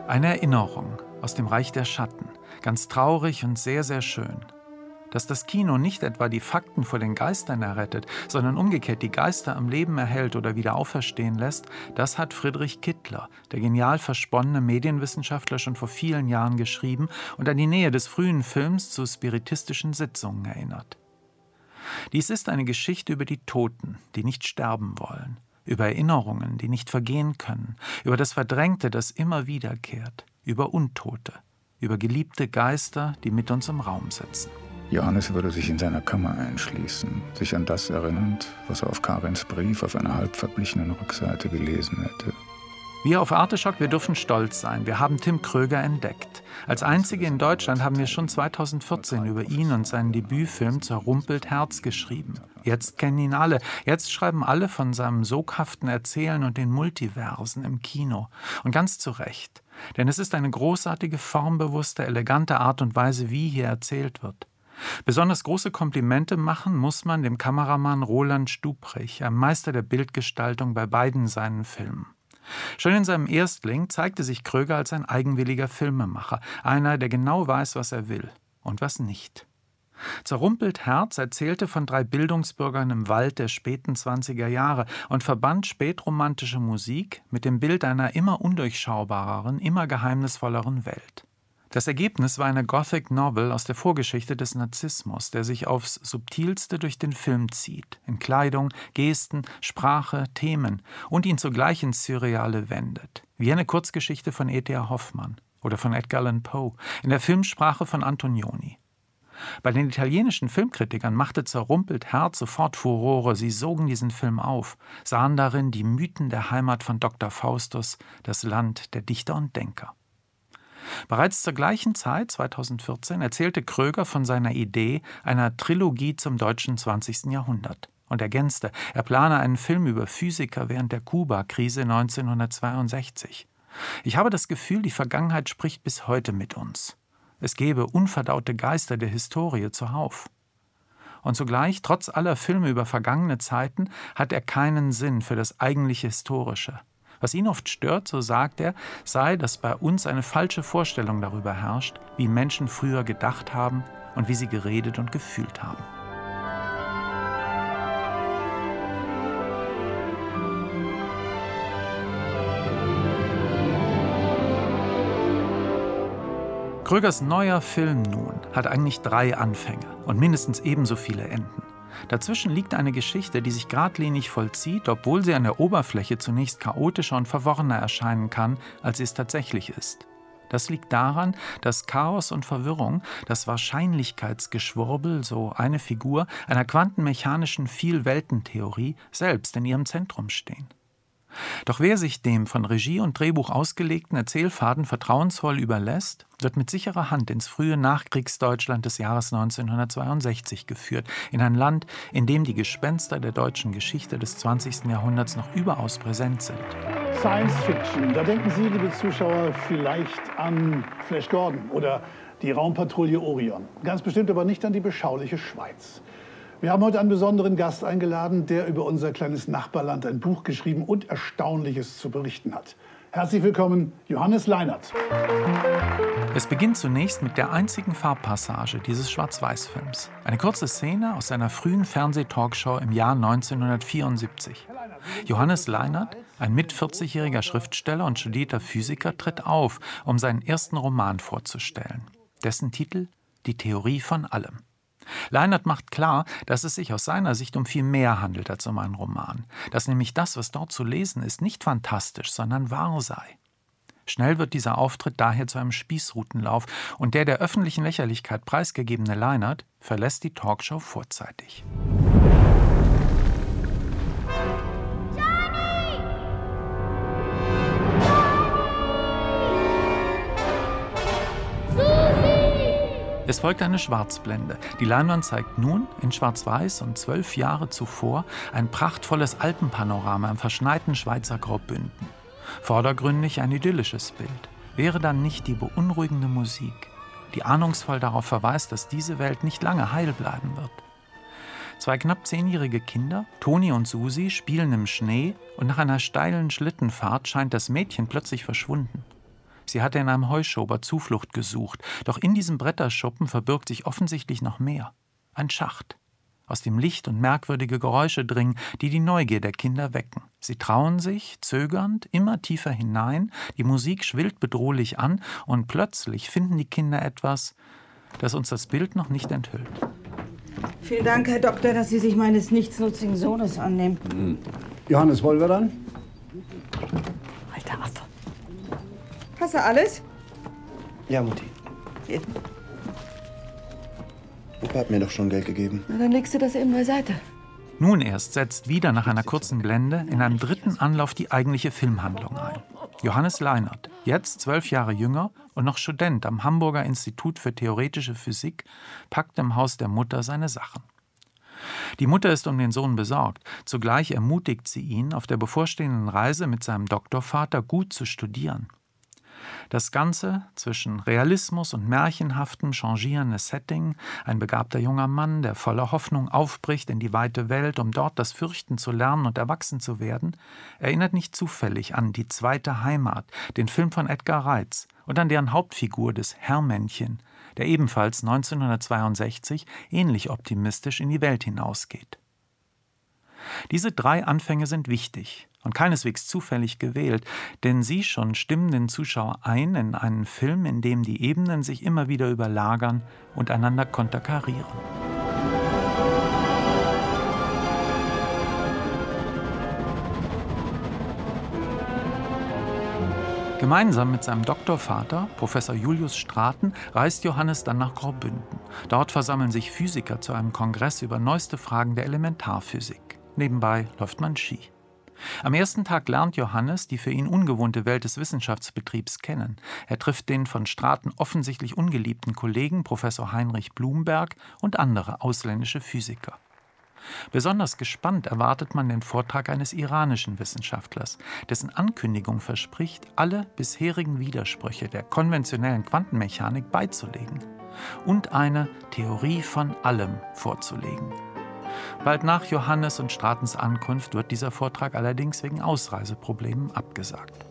Eine Erinnerung aus dem Reich der Schatten, ganz traurig und sehr, sehr schön. Dass das Kino nicht etwa die Fakten vor den Geistern errettet, sondern umgekehrt die Geister am Leben erhält oder wieder auferstehen lässt, das hat Friedrich Kittler, der genial versponnene Medienwissenschaftler, schon vor vielen Jahren geschrieben und an die Nähe des frühen Films zu spiritistischen Sitzungen erinnert. Dies ist eine Geschichte über die Toten, die nicht sterben wollen, über Erinnerungen, die nicht vergehen können, über das Verdrängte, das immer wiederkehrt, über Untote, über geliebte Geister, die mit uns im Raum sitzen. Johannes würde sich in seiner Kammer einschließen, sich an das erinnernd, was er auf Karins Brief auf einer halb verblichenen Rückseite gelesen hätte. Wir auf Arteschock, wir dürfen stolz sein. Wir haben Tim Kröger entdeckt. Als einzige in Deutschland haben wir schon 2014 über ihn und seinen Debütfilm Zerrumpelt Herz geschrieben. Jetzt kennen ihn alle. Jetzt schreiben alle von seinem soghaften Erzählen und den Multiversen im Kino. Und ganz zu Recht. Denn es ist eine großartige, formbewusste, elegante Art und Weise, wie hier erzählt wird. Besonders große Komplimente machen muss man dem Kameramann Roland Stubrich, einem Meister der Bildgestaltung bei beiden seinen Filmen. Schon in seinem Erstling zeigte sich Kröger als ein eigenwilliger Filmemacher, einer, der genau weiß, was er will und was nicht. Zerrumpelt Herz erzählte von 3 Bildungsbürgern im Wald der späten 20er Jahre und verband spätromantische Musik mit dem Bild einer immer undurchschaubareren, immer geheimnisvolleren Welt. Das Ergebnis war eine Gothic Novel aus der Vorgeschichte des Narzissmus, der sich aufs Subtilste durch den Film zieht, in Kleidung, Gesten, Sprache, Themen und ihn zugleich ins Surreale wendet, wie eine Kurzgeschichte von E.T.A. Hoffmann oder von Edgar Allan Poe, in der Filmsprache von Antonioni. Bei den italienischen Filmkritikern machte Zerrumpelt Herz sofort Furore, sie sogen diesen Film auf, sahen darin die Mythen der Heimat von Dr. Faustus, das Land der Dichter und Denker. Bereits zur gleichen Zeit, 2014, erzählte Kröger von seiner Idee einer Trilogie zum deutschen 20. Jahrhundert und ergänzte, er plane einen Film über Physiker während der Kuba-Krise 1962. Ich habe das Gefühl, die Vergangenheit spricht bis heute mit uns. Es gäbe unverdaute Geister der Historie zuhauf. Und zugleich, trotz aller Filme über vergangene Zeiten, hat er keinen Sinn für das eigentliche Historische. Was ihn oft stört, so sagt er, sei, dass bei uns eine falsche Vorstellung darüber herrscht, wie Menschen früher gedacht haben und wie sie geredet und gefühlt haben. Krögers neuer Film nun hat eigentlich 3 Anfänge und mindestens ebenso viele Enden. Dazwischen liegt eine Geschichte, die sich geradlinig vollzieht, obwohl sie an der Oberfläche zunächst chaotischer und verworrener erscheinen kann, als sie es tatsächlich ist. Das liegt daran, dass Chaos und Verwirrung, das Wahrscheinlichkeitsgeschwurbel, so eine Figur, einer quantenmechanischen Vielweltentheorie, selbst in ihrem Zentrum stehen. Doch wer sich dem von Regie und Drehbuch ausgelegten Erzählfaden vertrauensvoll überlässt, wird mit sicherer Hand ins frühe Nachkriegsdeutschland des Jahres 1962 geführt, in ein Land, in dem die Gespenster der deutschen Geschichte des 20. Jahrhunderts noch überaus präsent sind. Science Fiction, da denken Sie, liebe Zuschauer, vielleicht an Flash Gordon oder die Raumpatrouille Orion. Ganz bestimmt aber nicht an die beschauliche Schweiz. Wir haben heute einen besonderen Gast eingeladen, der über unser kleines Nachbarland ein Buch geschrieben und Erstaunliches zu berichten hat. Herzlich willkommen, Johannes Leinert. Es beginnt zunächst mit der einzigen Farbpassage dieses Schwarz-Weiß-Films. Eine kurze Szene aus seiner frühen Fernsehtalkshow im Jahr 1974. Johannes Leinert, ein mit-40-jähriger Schriftsteller und studierter Physiker, tritt auf, um seinen ersten Roman vorzustellen. Dessen Titel »Die Theorie von allem«. Leinert macht klar, dass es sich aus seiner Sicht um viel mehr handelt als um einen Roman. Dass nämlich das, was dort zu lesen ist, nicht fantastisch, sondern wahr sei. Schnell wird dieser Auftritt daher zu einem Spießrutenlauf und der öffentlichen Lächerlichkeit preisgegebene Leinert verlässt die Talkshow vorzeitig. Es folgt eine Schwarzblende. Die Leinwand zeigt nun, in Schwarz-Weiß und 12 Jahre zuvor, ein prachtvolles Alpenpanorama im verschneiten Schweizer Graubünden. Vordergründig ein idyllisches Bild. Wäre dann nicht die beunruhigende Musik, die ahnungsvoll darauf verweist, dass diese Welt nicht lange heil bleiben wird. 2 knapp 10-jährige Kinder, Toni und Susi, spielen im Schnee und nach einer steilen Schlittenfahrt scheint das Mädchen plötzlich verschwunden. Sie hatte in einem Heuschober Zuflucht gesucht. Doch in diesem Bretterschuppen verbirgt sich offensichtlich noch mehr. Ein Schacht, aus dem Licht und merkwürdige Geräusche dringen, die die Neugier der Kinder wecken. Sie trauen sich, zögernd, immer tiefer hinein, die Musik schwillt bedrohlich an und plötzlich finden die Kinder etwas, das uns das Bild noch nicht enthüllt. Vielen Dank, Herr Doktor, dass Sie sich meines nichtsnutzigen Sohnes annehmen. Johannes, wollen wir dann? Alter Affe. Hast du alles? Ja, Mutti. Hier. Opa hat mir doch schon Geld gegeben. Na, dann legst du das eben beiseite. Nun erst setzt wieder nach einer kurzen Blende in einem dritten Anlauf die eigentliche Filmhandlung ein. Johannes Leinert, jetzt 12 Jahre jünger und noch Student am Hamburger Institut für Theoretische Physik, packt im Haus der Mutter seine Sachen. Die Mutter ist um den Sohn besorgt. Zugleich ermutigt sie ihn, auf der bevorstehenden Reise mit seinem Doktorvater gut zu studieren. Das Ganze zwischen Realismus und märchenhaftem, changierendes Setting, ein begabter junger Mann, der voller Hoffnung aufbricht in die weite Welt, um dort das Fürchten zu lernen und erwachsen zu werden, erinnert nicht zufällig an Die zweite Heimat, den Film von Edgar Reitz und an deren Hauptfigur des Herrmännchen, der ebenfalls 1962 ähnlich optimistisch in die Welt hinausgeht. Diese 3 Anfänge sind wichtig und keineswegs zufällig gewählt, denn sie schon stimmen den Zuschauer ein in einen Film, in dem die Ebenen sich immer wieder überlagern und einander konterkarieren. Gemeinsam mit seinem Doktorvater, Professor Julius Straten, reist Johannes dann nach Graubünden. Dort versammeln sich Physiker zu einem Kongress über neueste Fragen der Elementarphysik. Nebenbei läuft man Ski. Am ersten Tag lernt Johannes die für ihn ungewohnte Welt des Wissenschaftsbetriebs kennen. Er trifft den von Straten offensichtlich ungeliebten Kollegen Professor Heinrich Blumberg und andere ausländische Physiker. Besonders gespannt erwartet man den Vortrag eines iranischen Wissenschaftlers, dessen Ankündigung verspricht, alle bisherigen Widersprüche der konventionellen Quantenmechanik beizulegen und eine Theorie von allem vorzulegen. Bald nach Johannes und Stratens Ankunft wird dieser Vortrag allerdings wegen Ausreiseproblemen abgesagt.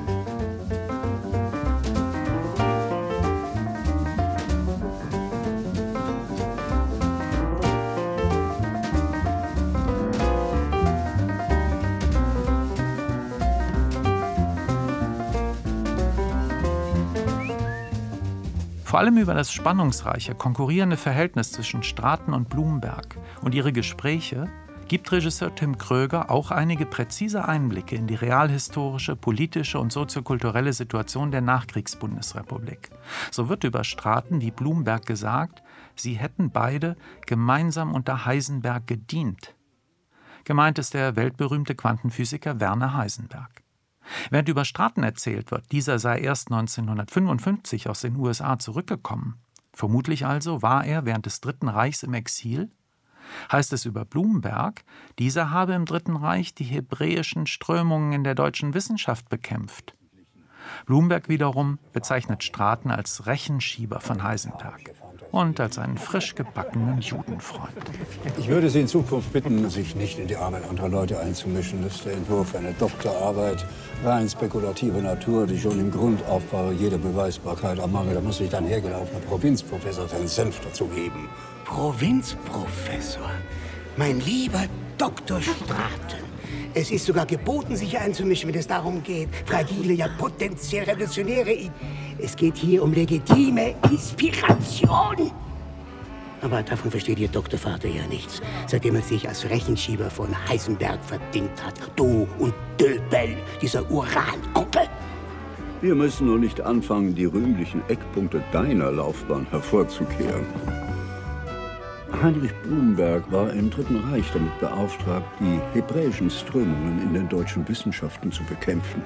Vor allem über das spannungsreiche, konkurrierende Verhältnis zwischen Straten und Blumberg und ihre Gespräche gibt Regisseur Tim Kröger auch einige präzise Einblicke in die realhistorische, politische und soziokulturelle Situation der Nachkriegsbundesrepublik. So wird über Straten wie Blumberg gesagt, sie hätten beide gemeinsam unter Heisenberg gedient. Gemeint ist der weltberühmte Quantenphysiker Werner Heisenberg. Während über Straten erzählt wird, dieser sei erst 1955 aus den USA zurückgekommen. Vermutlich also war er während des Dritten Reichs im Exil. Heißt es über Blumberg, dieser habe im Dritten Reich die hebräischen Strömungen in der deutschen Wissenschaft bekämpft. Blumberg wiederum bezeichnet Straten als Rechenschieber von Heisenberg und als einen frisch gebackenen Judenfreund. Ich würde Sie in Zukunft bitten, sich nicht in die Arbeit anderer Leute einzumischen. Das ist der Entwurf einer Doktorarbeit, rein spekulative Natur, die schon im Grundaufbau jede Beweisbarkeit ermangelt. Da muss sich dann hergelaufener Provinzprofessor seinen Senf dazu geben. Provinzprofessor? Mein lieber Dr. Straten. Es ist sogar geboten, sich einzumischen, wenn es darum geht, fragile, ja potenziell revolutionäre Es geht hier um legitime Inspiration. Aber davon versteht Ihr Doktorvater ja nichts, seitdem er sich als Rechenschieber von Heisenberg verdingt hat. Du und Döbel, dieser Uranonkel. Wir müssen nur nicht anfangen, die rühmlichen Eckpunkte deiner Laufbahn hervorzukehren. Heinrich Blumberg war im Dritten Reich damit beauftragt, die hebräischen Strömungen in den deutschen Wissenschaften zu bekämpfen.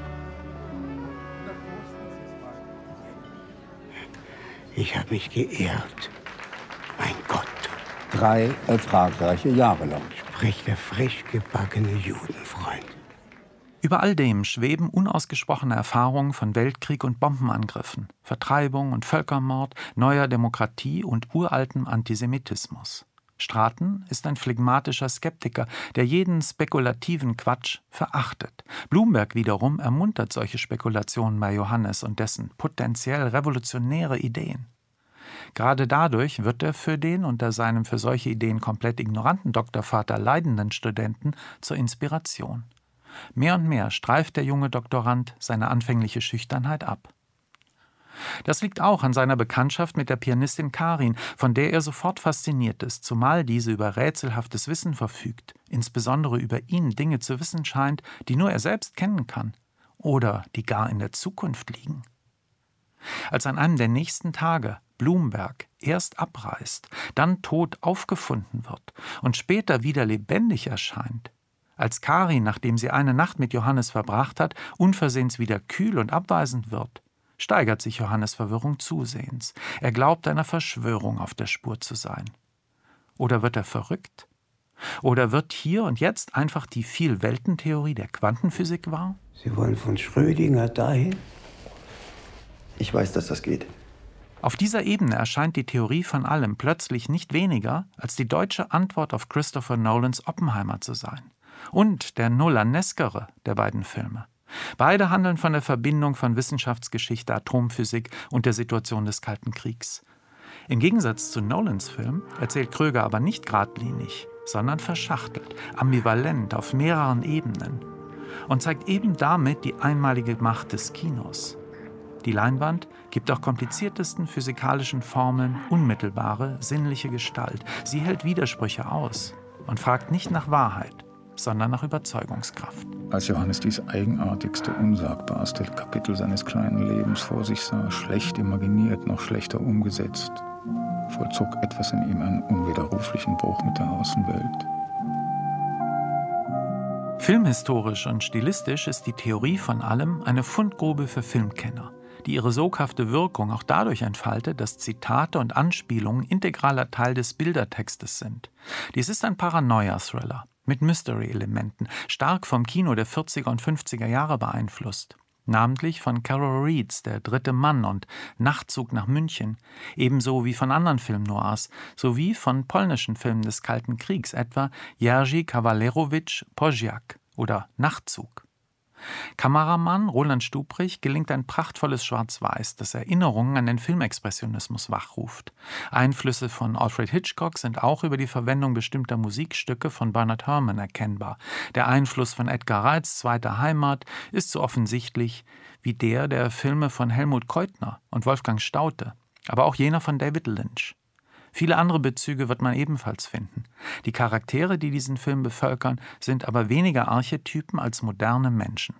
Ich habe mich geehrt. Mein Gott. 3 ertragreiche Jahre lang. Spricht der frisch gebackene Judenfreund. Über all dem schweben unausgesprochene Erfahrungen von Weltkrieg und Bombenangriffen, Vertreibung und Völkermord, neuer Demokratie und uraltem Antisemitismus. Straten ist ein phlegmatischer Skeptiker, der jeden spekulativen Quatsch verachtet. Blumberg wiederum ermuntert solche Spekulationen bei Johannes und dessen potenziell revolutionäre Ideen. Gerade dadurch wird er für den unter seinem für solche Ideen komplett ignoranten Doktorvater leidenden Studenten zur Inspiration. Mehr und mehr streift der junge Doktorand seine anfängliche Schüchternheit ab. Das liegt auch an seiner Bekanntschaft mit der Pianistin Karin, von der er sofort fasziniert ist, zumal diese über rätselhaftes Wissen verfügt, insbesondere über ihn Dinge zu wissen scheint, die nur er selbst kennen kann oder die gar in der Zukunft liegen. Als an einem der nächsten Tage Blumberg erst abreist, dann tot aufgefunden wird und später wieder lebendig erscheint, als Karin, nachdem sie eine Nacht mit Johannes verbracht hat, unversehens wieder kühl und abweisend wird, steigert sich Johannes' Verwirrung zusehends. Er glaubt, einer Verschwörung auf der Spur zu sein. Oder wird er verrückt? Oder wird hier und jetzt einfach die Vielweltentheorie der Quantenphysik wahr? Sie wollen von Schrödinger dahin? Ich weiß, dass das geht. Auf dieser Ebene erscheint die Theorie von allem plötzlich nicht weniger als die deutsche Antwort auf Christopher Nolans Oppenheimer zu sein. Und der Nolaneskere der beiden Filme. Beide handeln von der Verbindung von Wissenschaftsgeschichte, Atomphysik und der Situation des Kalten Kriegs. Im Gegensatz zu Nolans Film erzählt Kröger aber nicht geradlinig, sondern verschachtelt, ambivalent auf mehreren Ebenen und zeigt eben damit die einmalige Macht des Kinos. Die Leinwand gibt auch kompliziertesten physikalischen Formeln unmittelbare, sinnliche Gestalt. Sie hält Widersprüche aus und fragt nicht nach Wahrheit, sondern nach Überzeugungskraft. Als Johannes dies eigenartigste, unsagbarste Kapitel seines kleinen Lebens vor sich sah, schlecht imaginiert, noch schlechter umgesetzt, vollzog etwas in ihm einen unwiderruflichen Bruch mit der Außenwelt. Filmhistorisch und stilistisch ist die Theorie von allem eine Fundgrube für Filmkenner, die ihre soghafte Wirkung auch dadurch entfaltet, dass Zitate und Anspielungen integraler Teil des Bildertextes sind. Dies ist ein Paranoia-Thriller mit Mystery-Elementen, stark vom Kino der 40er und 50er Jahre beeinflusst. Namentlich von Carol Reeds Der dritte Mann und Nachtzug nach München, ebenso wie von anderen Film-Noirs, sowie von polnischen Filmen des Kalten Kriegs, etwa Jerzy Kawalerowitsch Pozjak oder Nachtzug. Kameramann Roland Stubrich gelingt ein prachtvolles Schwarz-Weiß, das Erinnerungen an den Filmexpressionismus wachruft. Einflüsse von Alfred Hitchcock sind auch über die Verwendung bestimmter Musikstücke von Bernard Herrmann erkennbar. Der Einfluss von Edgar Reitz' Zweite Heimat ist so offensichtlich wie der Filme von Helmut Keutner und Wolfgang Staudte, aber auch jener von David Lynch. Viele andere Bezüge wird man ebenfalls finden. Die Charaktere, die diesen Film bevölkern, sind aber weniger Archetypen als moderne Menschen.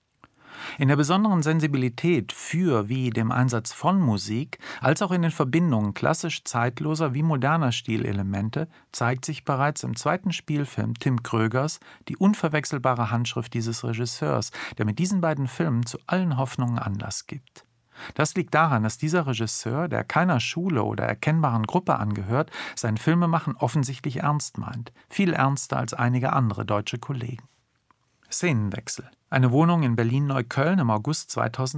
In der besonderen Sensibilität für wie dem Einsatz von Musik, als auch in den Verbindungen klassisch zeitloser wie moderner Stilelemente, zeigt sich bereits im zweiten Spielfilm Tim Krögers die unverwechselbare Handschrift dieses Regisseurs, der mit diesen beiden Filmen zu allen Hoffnungen Anlass gibt. Das liegt daran, dass dieser Regisseur, der keiner Schule oder erkennbaren Gruppe angehört, sein Filmemachen offensichtlich ernst meint, viel ernster als einige andere deutsche Kollegen. Szenenwechsel. Eine Wohnung in Berlin-Neukölln im August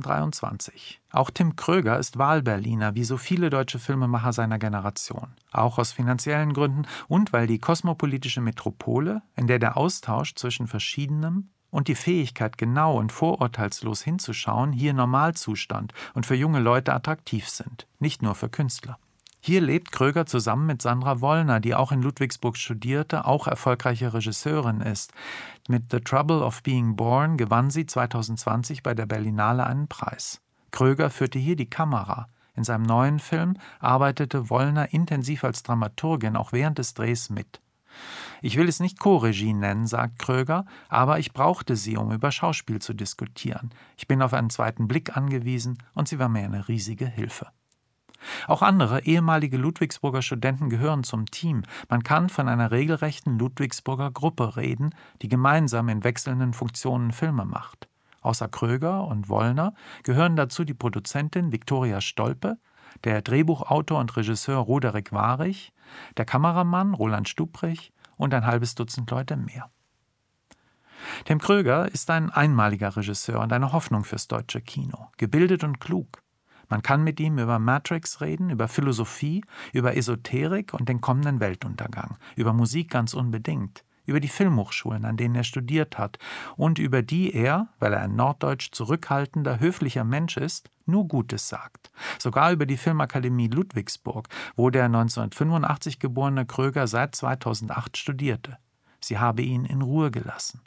2023. Auch Tim Kröger ist Wahlberliner, wie so viele deutsche Filmemacher seiner Generation. Auch aus finanziellen Gründen und weil die kosmopolitische Metropole, in der der Austausch zwischen Verschiedenem und die Fähigkeit, genau und vorurteilslos hinzuschauen, hier Normalzustand und für junge Leute attraktiv sind, nicht nur für Künstler. Hier lebt Kröger zusammen mit Sandra Wollner, die auch in Ludwigsburg studierte, auch erfolgreiche Regisseurin ist. Mit The Trouble of Being Born gewann sie 2020 bei der Berlinale einen Preis. Kröger führte hier die Kamera. In seinem neuen Film arbeitete Wollner intensiv als Dramaturgin auch während des Drehs mit. Ich will es nicht Co-Regie nennen, sagt Kröger, aber ich brauchte sie, um über Schauspiel zu diskutieren. Ich bin auf einen zweiten Blick angewiesen und sie war mir eine riesige Hilfe. Auch andere ehemalige Ludwigsburger Studenten gehören zum Team. Man kann von einer regelrechten Ludwigsburger Gruppe reden, die gemeinsam in wechselnden Funktionen Filme macht. Außer Kröger und Wollner gehören dazu die Produzentin Viktoria Stolpe, der Drehbuchautor und Regisseur Roderick Warich, der Kameramann Roland Stubrich und ein halbes Dutzend Leute mehr. Tim Kröger ist ein einmaliger Regisseur und eine Hoffnung fürs deutsche Kino, gebildet und klug. Man kann mit ihm über Matrix reden, über Philosophie, über Esoterik und den kommenden Weltuntergang, über Musik ganz unbedingt, über die Filmhochschulen, an denen er studiert hat und über die er, weil er ein norddeutsch zurückhaltender, höflicher Mensch ist, nur Gutes sagt. Sogar über die Filmakademie Ludwigsburg, wo der 1985 geborene Kröger seit 2008 studierte. Sie habe ihn in Ruhe gelassen.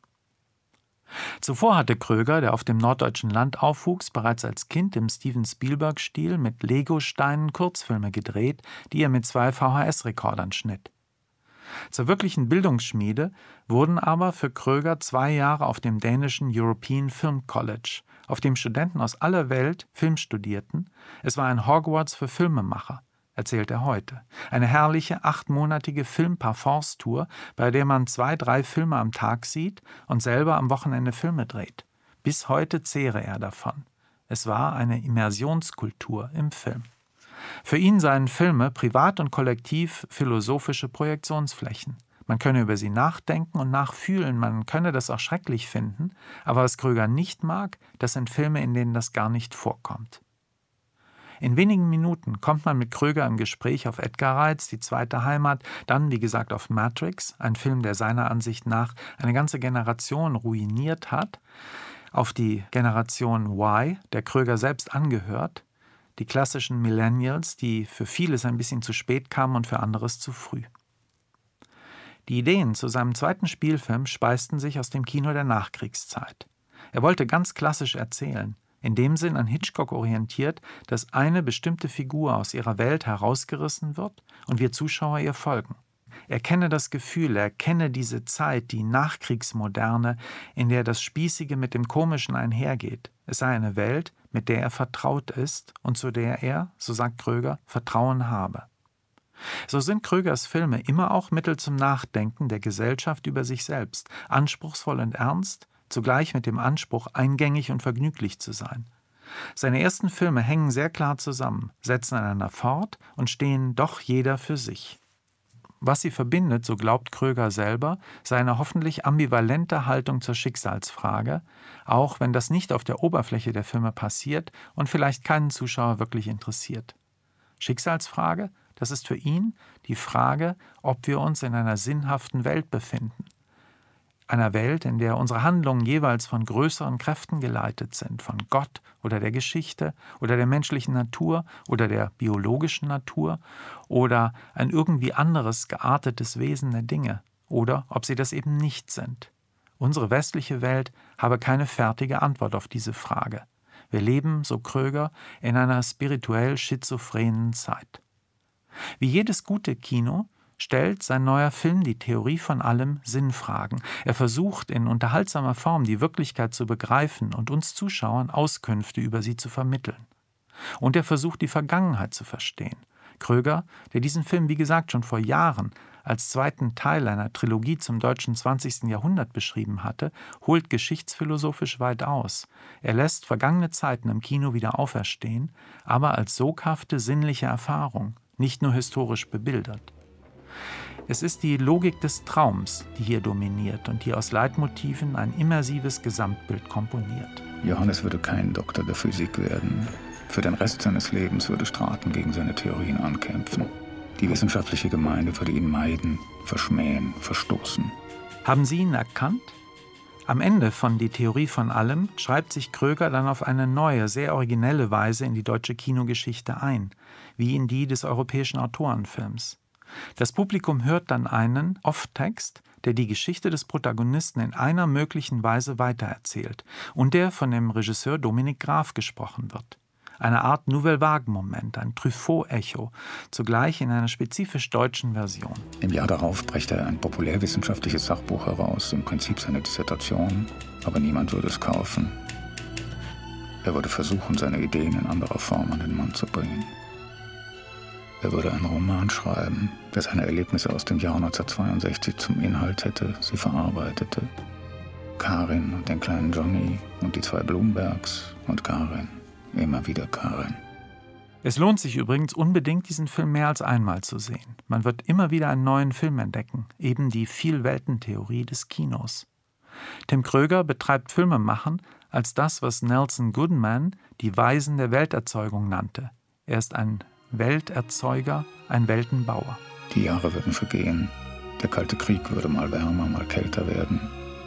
Zuvor hatte Kröger, der auf dem norddeutschen Land aufwuchs, bereits als Kind im Steven Spielberg-Stil mit Legosteinen Kurzfilme gedreht, die er mit 2 VHS-Rekordern schnitt. Zur wirklichen Bildungsschmiede wurden aber für Kröger 2 Jahre auf dem dänischen European Film College, auf dem Studenten aus aller Welt Film studierten. Es war ein Hogwarts für Filmemacher, erzählt er heute. Eine herrliche 8-monatige Film-Parforce-Tour, bei der man 2, 3 Filme am Tag sieht und selber am Wochenende Filme dreht. Bis heute zehre er davon. Es war eine Immersionskultur im Film. Für ihn seien Filme privat und kollektiv philosophische Projektionsflächen. Man könne über sie nachdenken und nachfühlen, man könne das auch schrecklich finden, aber was Kröger nicht mag, das sind Filme, in denen das gar nicht vorkommt. In wenigen Minuten kommt man mit Kröger im Gespräch auf Edgar Reitz, Die zweite Heimat, dann, wie gesagt, auf Matrix, ein Film, der seiner Ansicht nach eine ganze Generation ruiniert hat, auf die Generation Y, der Kröger selbst angehört, die klassischen Millennials, die für vieles ein bisschen zu spät kamen und für anderes zu früh. Die Ideen zu seinem zweiten Spielfilm speisten sich aus dem Kino der Nachkriegszeit. Er wollte ganz klassisch erzählen, in dem Sinn an Hitchcock orientiert, dass eine bestimmte Figur aus ihrer Welt herausgerissen wird und wir Zuschauer ihr folgen. Er kenne das Gefühl, er kenne diese Zeit, die Nachkriegsmoderne, in der das Spießige mit dem Komischen einhergeht. Es sei eine Welt, mit der er vertraut ist und zu der er, so sagt Kröger, Vertrauen habe. So sind Krögers Filme immer auch Mittel zum Nachdenken der Gesellschaft über sich selbst, anspruchsvoll und ernst, zugleich mit dem Anspruch, eingängig und vergnüglich zu sein. Seine ersten Filme hängen sehr klar zusammen, setzen einander fort und stehen doch jeder für sich. Was sie verbindet, so glaubt Kröger selber, sei eine hoffentlich ambivalente Haltung zur Schicksalsfrage, auch wenn das nicht auf der Oberfläche der Filme passiert und vielleicht keinen Zuschauer wirklich interessiert. Schicksalsfrage, das ist für ihn die Frage, ob wir uns in einer sinnhaften Welt befinden. Einer Welt, in der unsere Handlungen jeweils von größeren Kräften geleitet sind, von Gott oder der Geschichte oder der menschlichen Natur oder der biologischen Natur oder ein irgendwie anderes geartetes Wesen der Dinge oder ob sie das eben nicht sind. Unsere westliche Welt habe keine fertige Antwort auf diese Frage. Wir leben, so Kröger, in einer spirituell schizophrenen Zeit. Wie jedes gute Kino stellt sein neuer Film die Theorie von allem Sinnfragen. Er versucht in unterhaltsamer Form die Wirklichkeit zu begreifen und uns Zuschauern Auskünfte über sie zu vermitteln. Und er versucht die Vergangenheit zu verstehen. Kröger, der diesen Film wie gesagt schon vor Jahren als zweiten Teil einer Trilogie zum deutschen 20. Jahrhundert beschrieben hatte, holt geschichtsphilosophisch weit aus. Er lässt vergangene Zeiten im Kino wieder auferstehen, aber als soghafte sinnliche Erfahrung, nicht nur historisch bebildert. Es ist die Logik des Traums, die hier dominiert und die aus Leitmotiven ein immersives Gesamtbild komponiert. Johannes würde kein Doktor der Physik werden. Für den Rest seines Lebens würde Straten gegen seine Theorien ankämpfen. Die wissenschaftliche Gemeinde würde ihn meiden, verschmähen, verstoßen. Haben Sie ihn erkannt? Am Ende von Die Theorie von allem schreibt sich Kröger dann auf eine neue, sehr originelle Weise in die deutsche Kinogeschichte ein, wie in die des europäischen Autorenfilms. Das Publikum hört dann einen Off-Text, der die Geschichte des Protagonisten in einer möglichen Weise weitererzählt und der von dem Regisseur Dominik Graf gesprochen wird. Eine Art Nouvelle Vague-Moment, ein Truffaut-Echo, zugleich in einer spezifisch deutschen Version. Im Jahr darauf brächte er ein populärwissenschaftliches Sachbuch heraus, im Prinzip seine Dissertation, aber niemand würde es kaufen. Er würde versuchen, seine Ideen in anderer Form an den Mann zu bringen. Er würde einen Roman schreiben, der seine Erlebnisse aus dem Jahr 1962 zum Inhalt hätte, sie verarbeitete. Karin und den kleinen Johnny und die 2 Blumbergs und Karin. Immer wieder Karin. Es lohnt sich übrigens unbedingt, diesen Film mehr als einmal zu sehen. Man wird immer wieder einen neuen Film entdecken, eben die Vielweltentheorie des Kinos. Tim Kröger betreibt Filmemachen als das, was Nelson Goodman die Weisen der Welterzeugung nannte. Er ist ein Welterzeuger, ein Weltenbauer. Die Jahre würden vergehen. Der Kalte Krieg würde mal wärmer, mal kälter werden.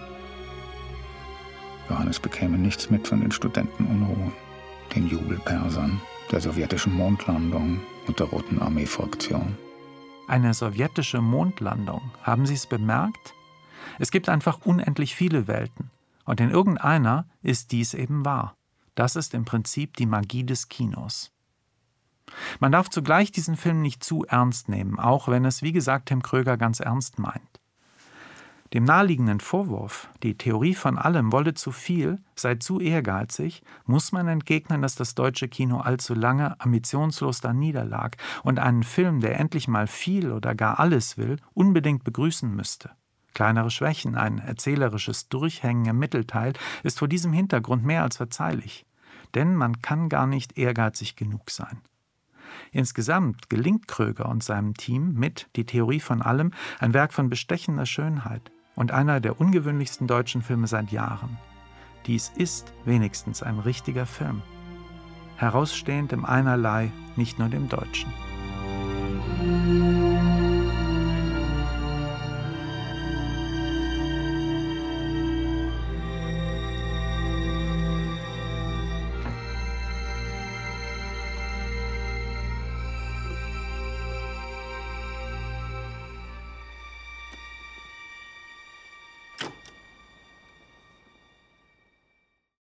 Johannes bekäme nichts mit von den Studentenunruhen, den Jubelpersern, der sowjetischen Mondlandung und der Roten Armee-Fraktion. Eine sowjetische Mondlandung, haben Sie es bemerkt? Es gibt einfach unendlich viele Welten. Und in irgendeiner ist dies eben wahr. Das ist im Prinzip die Magie des Kinos. Man darf zugleich diesen Film nicht zu ernst nehmen, auch wenn es, wie gesagt, Tim Kröger ganz ernst meint. Dem naheliegenden Vorwurf, die Theorie von allem wolle zu viel, sei zu ehrgeizig, muss man entgegnen, dass das deutsche Kino allzu lange ambitionslos da niederlag und einen Film, der endlich mal viel oder gar alles will, unbedingt begrüßen müsste. Kleinere Schwächen, ein erzählerisches Durchhängen im Mittelteil, ist vor diesem Hintergrund mehr als verzeihlich. Denn man kann gar nicht ehrgeizig genug sein. Insgesamt gelingt Kröger und seinem Team mit Die Theorie von allem ein Werk von bestechender Schönheit und einer der ungewöhnlichsten deutschen Filme seit Jahren. Dies ist wenigstens ein richtiger Film. Herausstehend im Einerlei, nicht nur dem Deutschen.